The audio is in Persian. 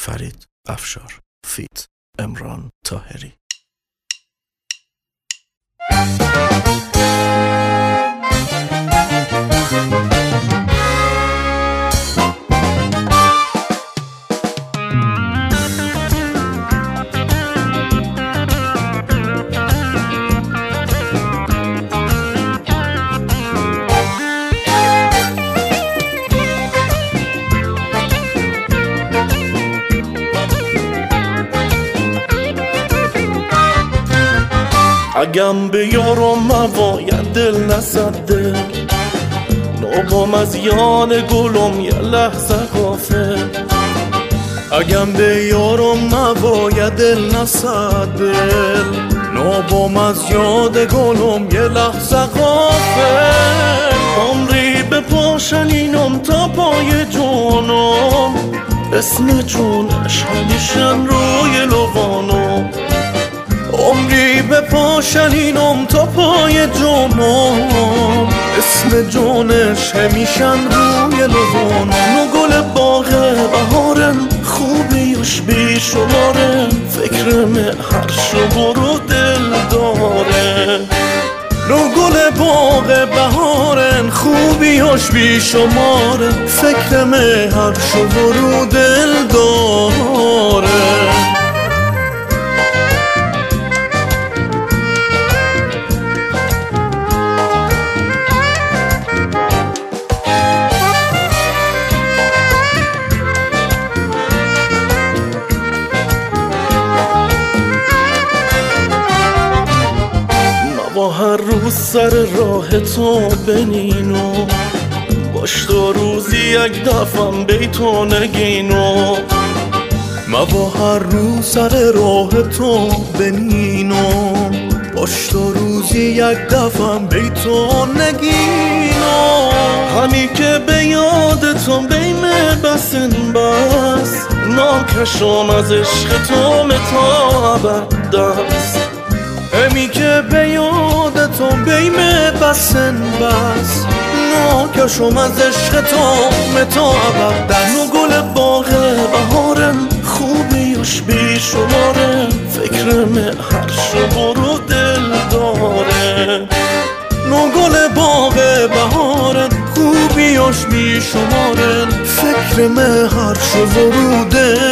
فرید افشار فیت امران طاهری. اگم به یارم مواید دل نسده نابام از یاد گلم یه لحظه غافل. اگم به یارم مواید دل نسده نابام از یاد گلم یه لحظه غافل. عمری به پاشنینم تا پای جونم اسم جونش همیشه روی لبانم. عمری به پاشنینم تا پای جونم اسم جونش همیشن روی لبانم. و گل باغ بهارن خوبیش بی شماره فکرم هر شب رو دل داره. نو گل باغ بهارن خوبیش بی شماره فکرم هر شب رو دل داره. با هر روز سر راه تو بنینو باش تو روزی یک دفعم بیتو نگینو. ما با هر روز سر راه تو بنینو باش تو روزی یک دفعم بیتو نگینو. همی که به یاد تو بیمه بسن بس ناکشم از عشق تو متا ابد دست. همی که به یاد تو بیمه بسن بس ناکشم از عشق تو متا ابد دست. و گل باغ بهارن خوبیش بی شماره فکرم هر شب رو دل داره. نو گل باغ بهارن خوبیش بی شماره فکرم هر شب رو دل